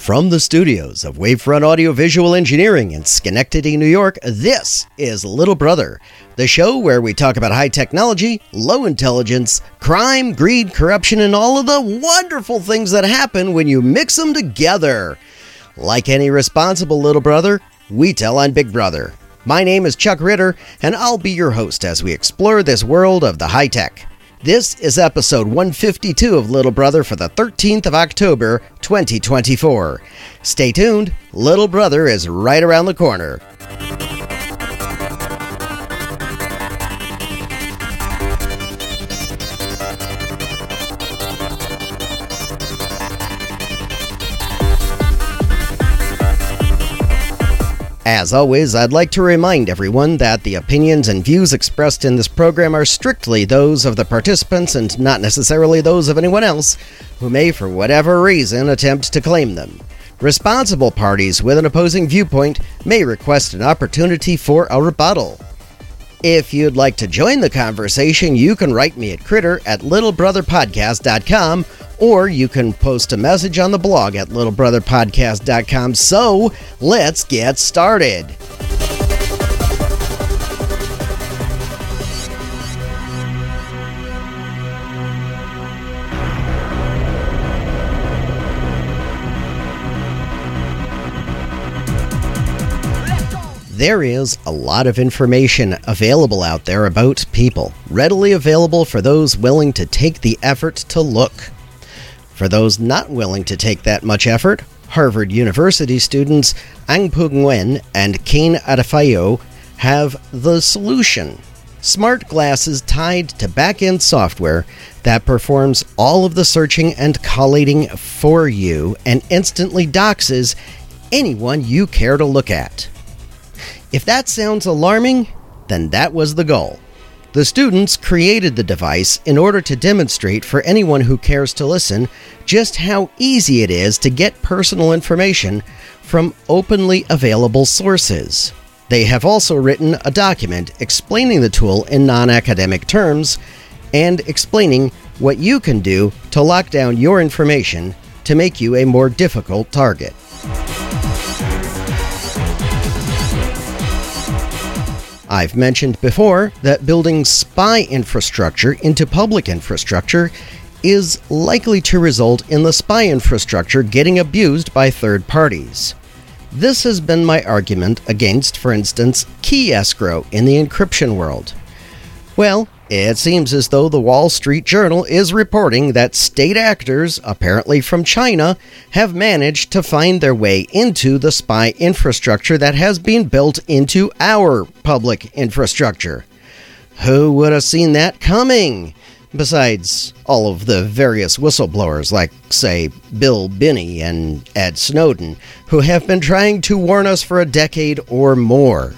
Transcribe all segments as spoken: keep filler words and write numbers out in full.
From the studios of Wavefront Audiovisual Engineering in Schenectady, New York, this is Little Brother, the show where we talk about high technology, low intelligence, crime, greed, corruption, and all of the wonderful things that happen when you mix them together. Like any responsible little brother, we tell on Big Brother. My name is Chuck Ritter, and I'll be your host as we explore this world of the high tech. This is episode one fifty-two of Little Brother for the thirteenth of October, twenty twenty-four. Stay tuned, Little Brother is right around the corner. As always, I'd like to remind everyone that the opinions and views expressed in this program are strictly those of the participants and not necessarily those of anyone else who may, for whatever reason, attempt to claim them. Responsible parties with an opposing viewpoint may request an opportunity for a rebuttal. If you'd like to join the conversation, you can write me at critter at little brother podcast dot com, or you can post a message on the blog at little brother podcast dot com. So, let's get started. There is a lot of information available out there about people, readily available for those willing to take the effort to look. For those not willing to take that much effort, Harvard University students Angpung Nguyen and Kane Adefayo have the solution. Smart glasses tied to back-end software that performs all of the searching and collating for you and instantly doxes anyone you care to look at. If that sounds alarming, then that was the goal. The students created the device in order to demonstrate for anyone who cares to listen just how easy it is to get personal information from openly available sources. They have also written a document explaining the tool in non-academic terms and explaining what you can do to lock down your information to make you a more difficult target. I've mentioned before that building spy infrastructure into public infrastructure is likely to result in the spy infrastructure getting abused by third parties. This has been my argument against, for instance, key escrow in the encryption world. Well, it seems as though the Wall Street Journal is reporting that state actors, apparently from China, have managed to find their way into the spy infrastructure that has been built into our public infrastructure. Who would have seen that coming? Besides all of the various whistleblowers like, say, Bill Binney and Ed Snowden, who have been trying to warn us for a decade or more.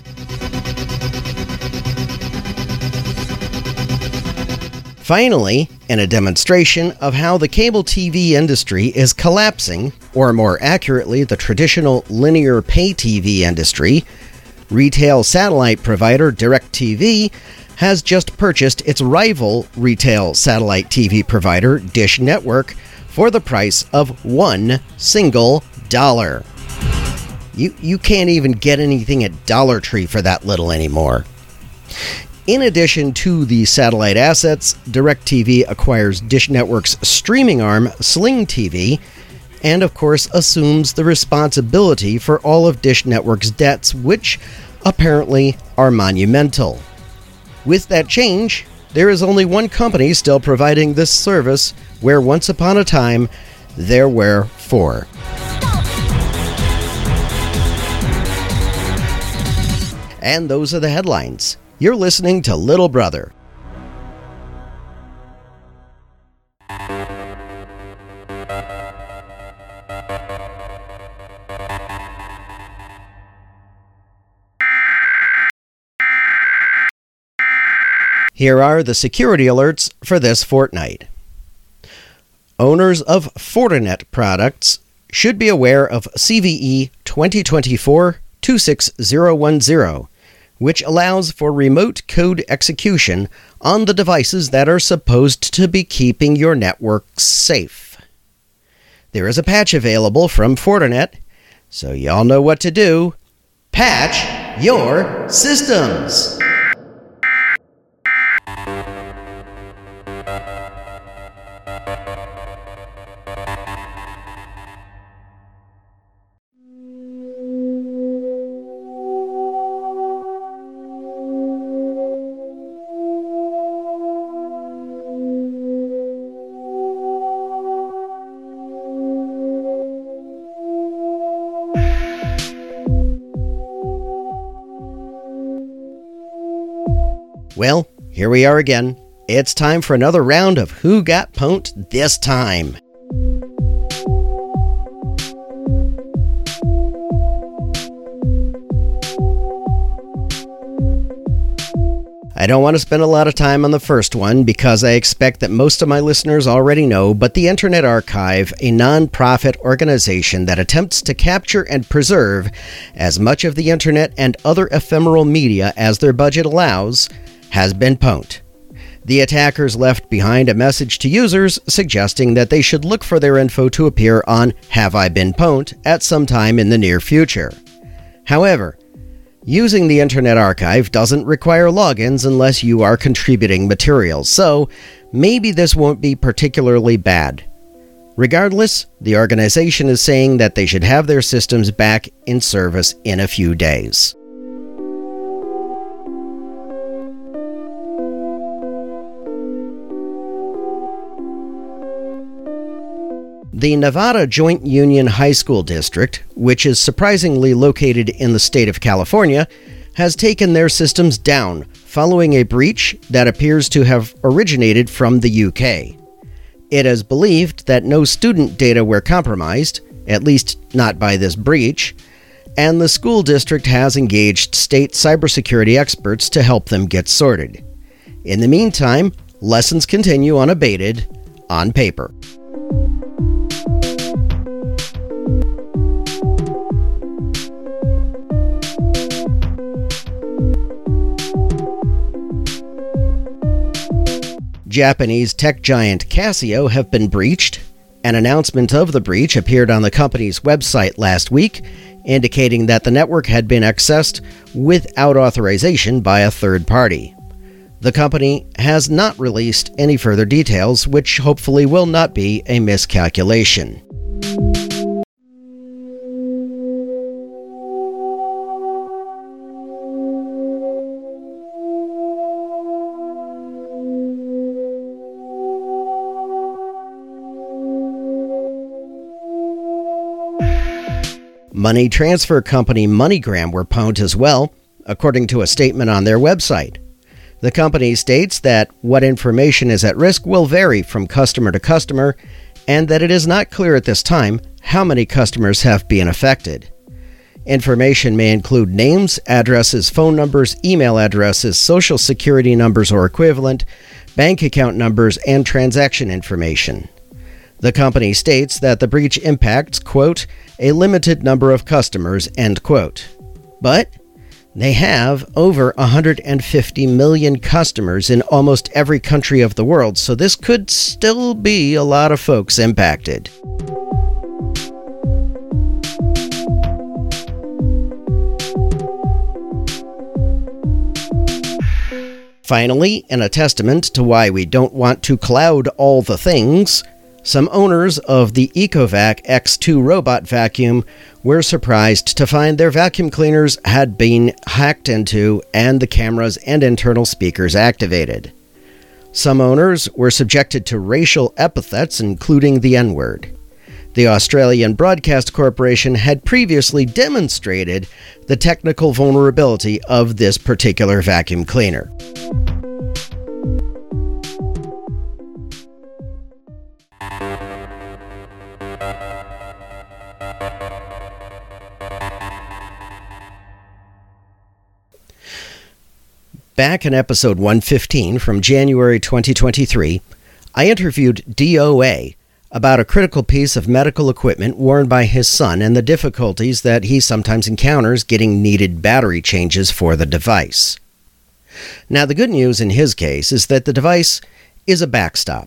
Finally, in a demonstration of how the cable T V industry is collapsing, or more accurately, the traditional linear pay T V industry, retail satellite provider DirecTV has just purchased its rival retail satellite T V provider, Dish Network, for the price of one single dollar. You, you can't even get anything at Dollar Tree for that little anymore. In addition to the satellite assets, DirecTV acquires Dish Network's streaming arm, Sling T V, and of course assumes the responsibility for all of Dish Network's debts, which apparently are monumental. With that change, there is only one company still providing this service, where once upon a time, there were four. And those are the headlines. You're listening to Little Brother. Here are the security alerts for this fortnight. Owners of Fortinet products should be aware of C V E twenty twenty-four dash two six zero one zero, which allows for remote code execution on the devices that are supposed to be keeping your network safe. there is a patch available from Fortinet, so y'all know what to do. Patch your systems! Well, here we are again. It's time for another round of Who Got Pwned This Time. I don't want to spend a lot of time on the first one because I expect that most of my listeners already know, but the Internet Archive, a non-profit organization that attempts to capture and preserve as much of the Internet and other ephemeral media as their budget allows, has been pwned. The attackers left behind a message to users suggesting that they should look for their info to appear on Have I Been Pwned at some time in the near future. However, using the Internet Archive doesn't require logins unless you are contributing materials, so maybe this won't be particularly bad. Regardless, the organization is saying that they should have their systems back in service in a few days. The Nevada Joint Union High School District, which is surprisingly located in the state of California, has taken their systems down following a breach that appears to have originated from the U K. It is believed that no student data were compromised, at least not by this breach, and the school district has engaged state cybersecurity experts to help them get sorted. In the meantime, lessons continue unabated on paper. Japanese tech giant Casio have been breached. An announcement of the breach appeared on the company's website last week, indicating that the network had been accessed without authorization by a third party. The company has not released any further details, which hopefully will not be a miscalculation. Money transfer company MoneyGram were pwned as well, according to a statement on their website. The company states that what information is at risk will vary from customer to customer, and that it is not clear at this time how many customers have been affected. Information may include names, addresses, phone numbers, email addresses, social security numbers or equivalent, bank account numbers, and transaction information. The company states that the breach impacts, quote, a limited number of customers, end quote. But they have over one hundred fifty million customers in almost every country of the world, so this could still be a lot of folks impacted. Finally, in a testament to why we don't want to cloud all the things, some owners of the Ecovac X two robot vacuum were surprised to find their vacuum cleaners had been hacked into and the cameras and internal speakers activated. Some owners were subjected to racial epithets, including the N-word. The Australian Broadcast Corporation had previously demonstrated the technical vulnerability of this particular vacuum cleaner. Back in episode one fifteen from January twenty twenty-three, I interviewed D O A about a critical piece of medical equipment worn by his son and the difficulties that he sometimes encounters getting needed battery changes for the device. Now, the good news in his case is that the device is a backstop.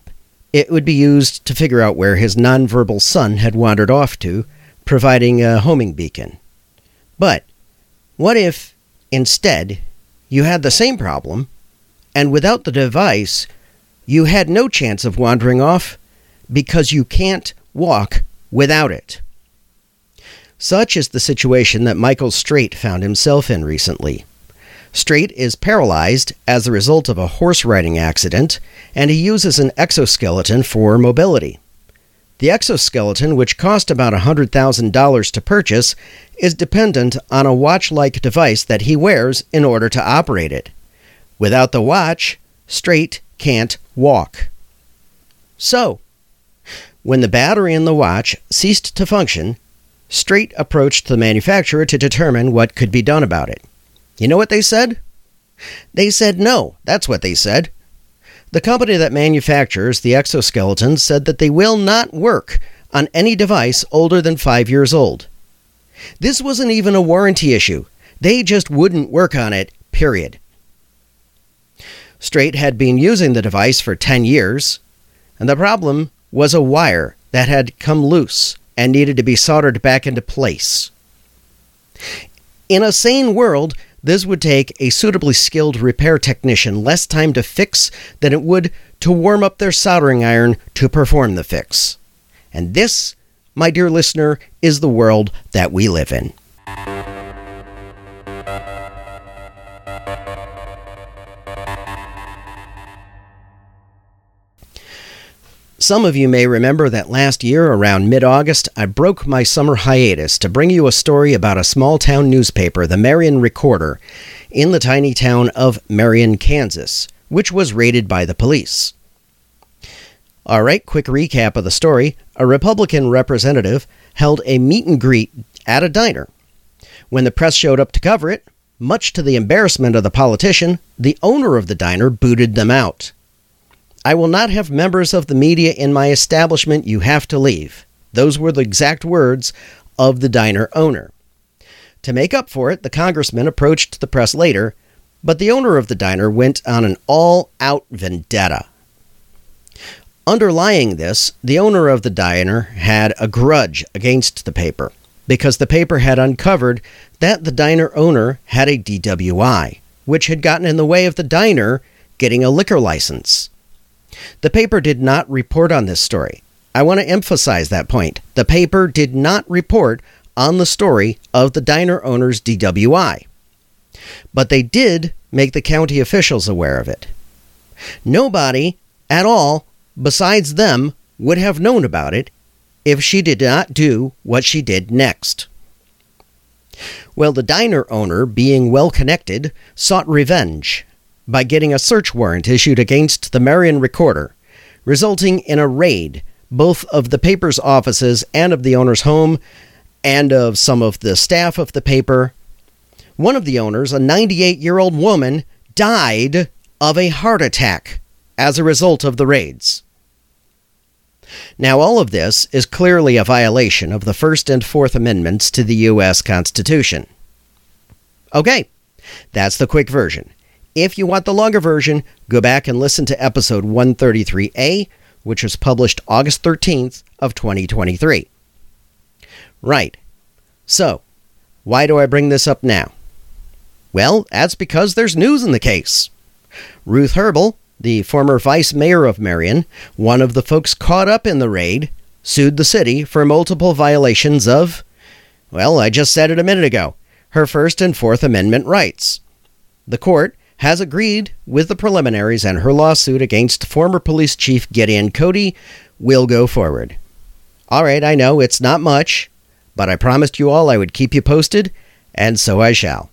it would be used to figure out where his nonverbal son had wandered off to, providing a homing beacon. But what if, instead, you had the same problem, and without the device, you had no chance of wandering off because you can't walk without it? Such is the situation that Michael Straight found himself in recently. Straight is paralyzed as a result of a horse riding accident, and he uses an exoskeleton for mobility. The exoskeleton, which cost about one hundred thousand dollars to purchase, is dependent on a watch-like device that he wears in order to operate it. Without the watch, Straight can't walk. So, when the battery in the watch ceased to function, Straight approached the manufacturer to determine what could be done about it. You know what they said? They said no. That's what they said. The company that manufactures the exoskeleton said that they will not work on any device older than five years old. This wasn't even a warranty issue. They just wouldn't work on it, period. Straight had been using the device for ten years, and the problem was a wire that had come loose and needed to be soldered back into place. In a sane world, this would take a suitably skilled repair technician less time to fix than it would to warm up their soldering iron to perform the fix. And this, my dear listener, is the world that we live in. Some of you may remember that last year, around mid-August, I broke my summer hiatus to bring you a story about a small-town newspaper, the Marion Recorder, in the tiny town of Marion, Kansas, which was raided by the police. All right, quick recap of the story. A Republican representative held a meet and greet at a diner. When the press showed up to cover it, much to the embarrassment of the politician, the owner of the diner booted them out. "I will not have members of the media in my establishment. You have to leave." Those were the exact words of the diner owner. To make up for it, the congressman approached the press later, but the owner of the diner went on an all-out vendetta. Underlying this, the owner of the diner had a grudge against the paper because the paper had uncovered that the diner owner had a D W I, which had gotten in the way of the diner getting a liquor license. The paper did not report on this story. I want to emphasize that point. The paper did not report on the story of the diner owner's D W I. But they did make the county officials aware of it. Nobody at all besides them would have known about it if she did not do what she did next. Well, the diner owner, being well-connected, sought revenge by getting a search warrant issued against the Marion Recorder, resulting in a raid both of the paper's offices and of the owner's home and of some of the staff of the paper. One of the owners, a ninety-eight-year-old woman, died of a heart attack as a result of the raids. Now, all of this is clearly a violation of the First and Fourth Amendments to the U S Constitution. Okay, that's the quick version. If you want the longer version, go back and listen to episode one thirty-three A, which was published August thirteenth of twenty twenty-three. Right. So, why do I bring this up now? Well, that's because there's news in the case. Ruth Herbel, the former vice mayor of Marion, one of the folks caught up in the raid, sued the city for multiple violations of, well, I just said it a minute ago, her First and Fourth Amendment rights. The court has agreed with the preliminaries, and her lawsuit against former police chief Gideon Cody will go forward. All right, I know it's not much, but I promised you all I would keep you posted, and so I shall.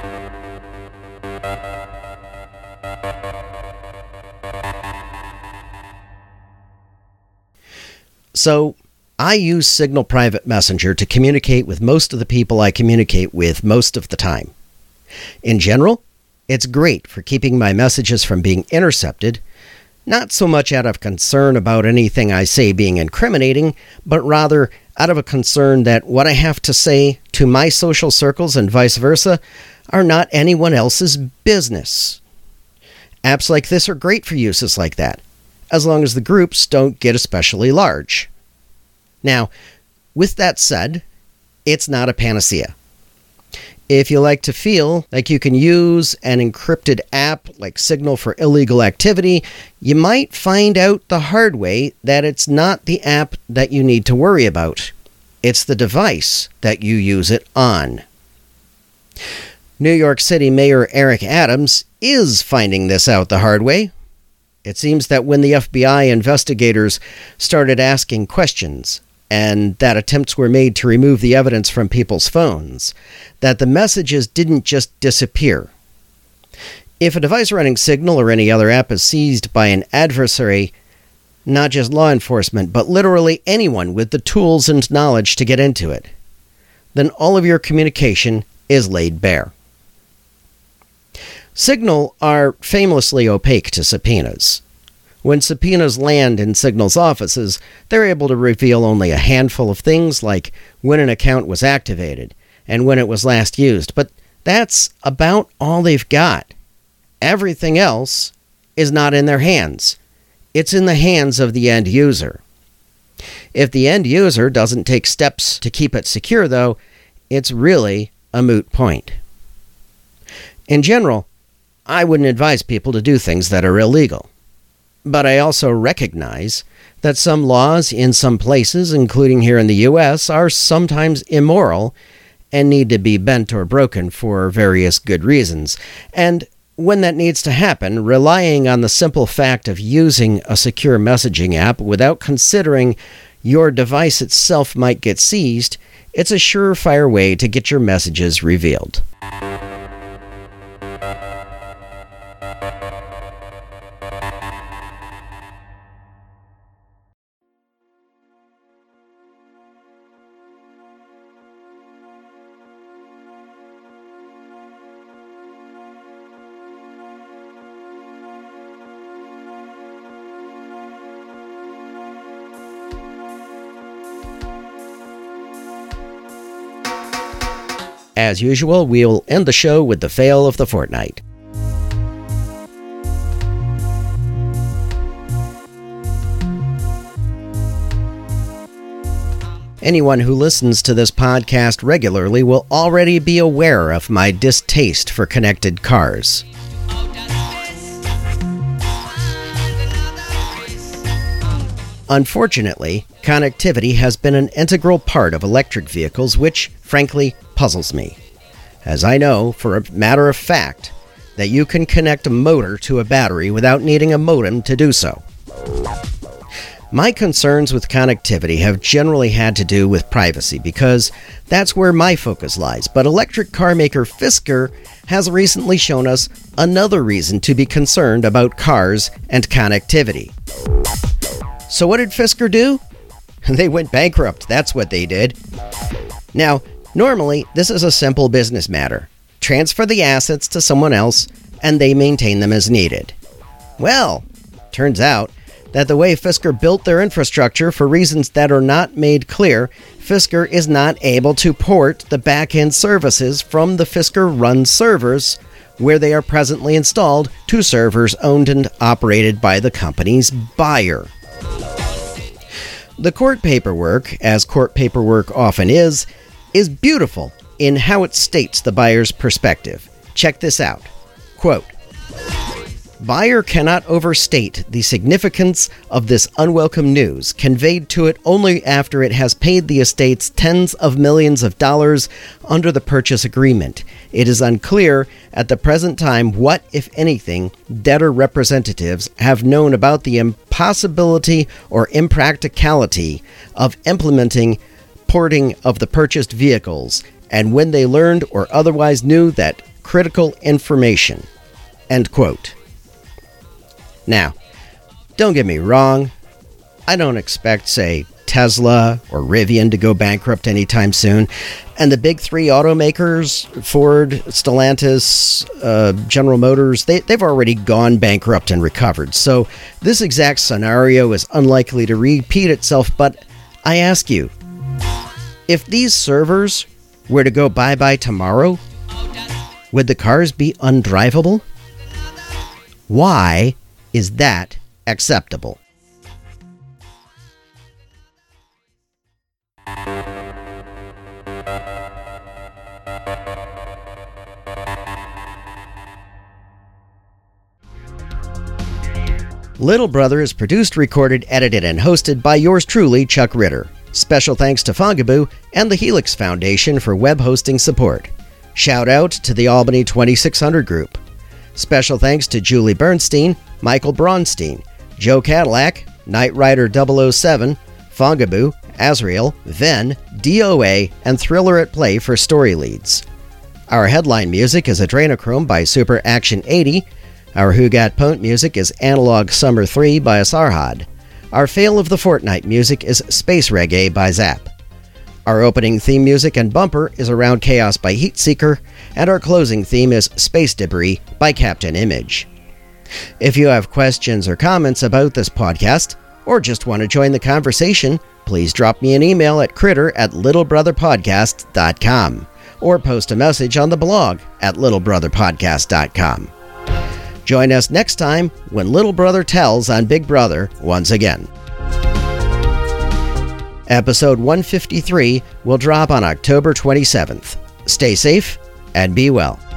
So, I use Signal Private Messenger to communicate with most of the people I communicate with most of the time. In general, it's great for keeping my messages from being intercepted, not so much out of concern about anything I say being incriminating, but rather out of a concern that what I have to say to my social circles and vice versa are not anyone else's business. Apps like this are great for uses like that. as long as the groups don't get especially large. Now, with that said, it's not a panacea. If you like to feel like you can use an encrypted app like Signal for illegal activity, you might find out the hard way that it's not the app that you need to worry about. It's the device that you use it on. New York City Mayor Eric Adams is finding this out the hard way. It seems that when the F B I investigators started asking questions, and that attempts were made to remove the evidence from people's phones, that the messages didn't just disappear. If a device running Signal or any other app is seized by an adversary, not just law enforcement, but literally anyone with the tools and knowledge to get into it, then all of your communication is laid bare. Signal are famously opaque to subpoenas. When subpoenas land in Signal's offices, they're able to reveal only a handful of things like when an account was activated and when it was last used, but that's about all they've got. Everything else is not in their hands. It's in the hands of the end user. If the end user doesn't take steps to keep it secure, though, it's really a moot point. In general, I wouldn't advise people to do things that are illegal. But I also recognize that some laws in some places, including here in the U S, are sometimes immoral and need to be bent or broken for various good reasons. And when that needs to happen, relying on the simple fact of using a secure messaging app without considering your device itself might get seized, it's a surefire way to get your messages revealed. As usual, we'll end the show with the fail of the fortnight. Anyone who listens to this podcast regularly will already be aware of my distaste for connected cars. Unfortunately, connectivity has been an integral part of electric vehicles, which, frankly, puzzles me, as I know, for a matter of fact, that you can connect a motor to a battery without needing a modem to do so. My concerns with connectivity have generally had to do with privacy, because that's where my focus lies, but electric car maker Fisker has recently shown us another reason to be concerned about cars and connectivity. So what did Fisker do? They went bankrupt, that's what they did. Now, normally, this is a simple business matter. Transfer the assets to someone else, and they maintain them as needed. Well, turns out that the way Fisker built their infrastructure, for reasons that are not made clear, Fisker is not able to port the back-end services from the Fisker-run servers, where they are presently installed, to servers owned and operated by the company's buyer. The court paperwork, as court paperwork often is, is beautiful in how it states the buyer's perspective. Check this out. Quote, "Buyer cannot overstate the significance of this unwelcome news, conveyed to it only after it has paid the estates tens of millions of dollars under the purchase agreement. It is unclear at the present time what, if anything, debtor representatives have known about the impossibility or impracticality of implementing porting of the purchased vehicles, and when they learned or otherwise knew that critical information." End quote. Now, don't get me wrong, I don't expect, say, Tesla or Rivian to go bankrupt anytime soon, and the big three automakers, Ford, Stellantis, uh, General Motors, they, they've already gone bankrupt and recovered, so this exact scenario is unlikely to repeat itself, but I ask you, if these servers were to go bye-bye tomorrow, would the cars be undrivable? Why is that acceptable. Little Brother is produced, recorded, edited, and hosted by yours truly, Chuck Ritter. Special thanks to Fongaboo and the Helix Foundation for web hosting support. Shout out to the Albany twenty-six hundred Group. Special thanks to Julie Bernstein, Michael Braunstein, Joe Cadillac, Knight Rider double oh seven, Fongaboo, Azrael, Ven, D O A, and Thriller at Play for story leads. Our headline music is Adrenochrome by Super Action eighty. Our Who Got Pwned music is Analog Summer three by Asarhad. Our Fail of the Fortnight music is Space Reggae by Zap. Our opening theme music and bumper is Around Chaos by Heatseeker, and our closing theme is Space Debris by Captain Image. If you have questions or comments about this podcast, or just want to join the conversation, please drop me an email at critter at littlebrotherpodcast dot com, or post a message on the blog at littlebrotherpodcast dot com. Join us next time when Little Brother tells on Big Brother once again. Episode one fifty-three will drop on October twenty-seventh. Stay safe and be well.